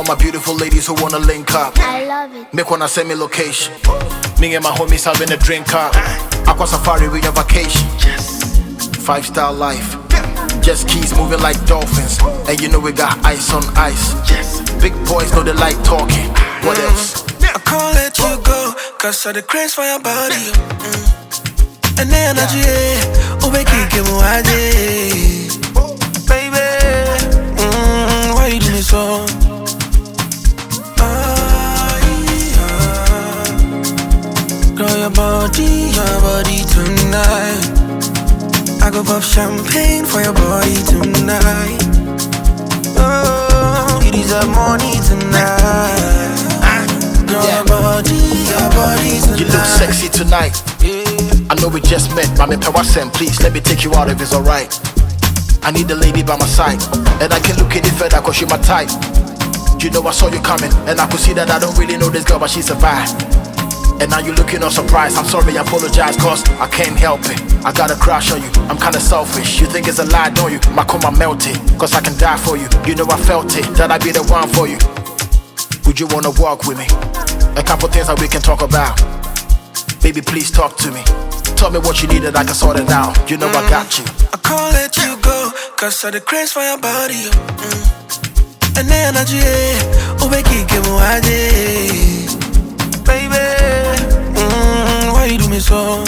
my beautiful ladies who wanna link up. I love it. Make wanna send me location. Me and my homies having a drink up. Aqua Safari, we on vacation. 5-star life. Just keys moving like dolphins. And you know we got ice on ice. Big boys know they like talking. What else? I can't let you go, cause of the craze for your body. And the energy, oh, we can't get more baby, why you do me so? Girl, your body tonight. I go pop champagne for your body tonight. Oh, you deserve money tonight. Girl, your body tonight. You look sexy tonight. I know we just met, but I'm in Pewasem. Please let me take you out if it's alright. I need a lady by my side, and I can look at it further cause you're my type. You know I saw you coming, and I could see that I don't really know this girl, but she's a vibe. And now you're looking all surprised. I'm sorry, I apologize cause I can't help it. I got a crush on you, I'm kinda selfish. You think it's a lie, don't you? My coma melted, cause I can die for you. You know I felt it, that I be the one for you. Would you wanna walk with me? A couple things that we can talk about. Baby, please talk to me. Tell me what you need and I can sort it out. You know I got you. I can't let you go, cause of the craze for your body. And the energy, oh, we can't get more baby, why you do me so?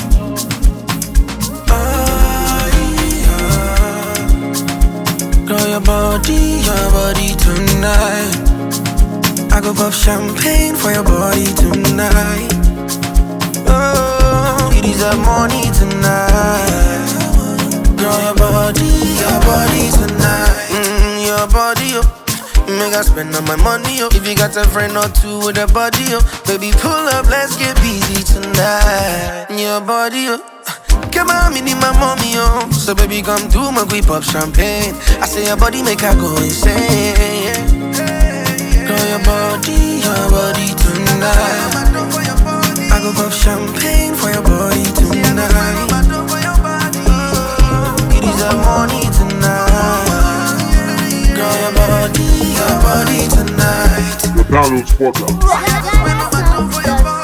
Girl, your body tonight. I go pop champagne for your body tonight. Oh, you deserve money tonight. Girl, your body tonight. Your body, oh. Make I spend all my money, oh. If you got a friend or two with a body, oh. Baby, pull up, let's get busy tonight. Your body, oh. Come on, me need my mommy, oh. So baby, come do my quick pop champagne. I say your body make her go insane. Girl, your body tonight. I go pop champagne for your body tonight. You deserve money tonight. Girl, your body tonight. The Donald's Podcast.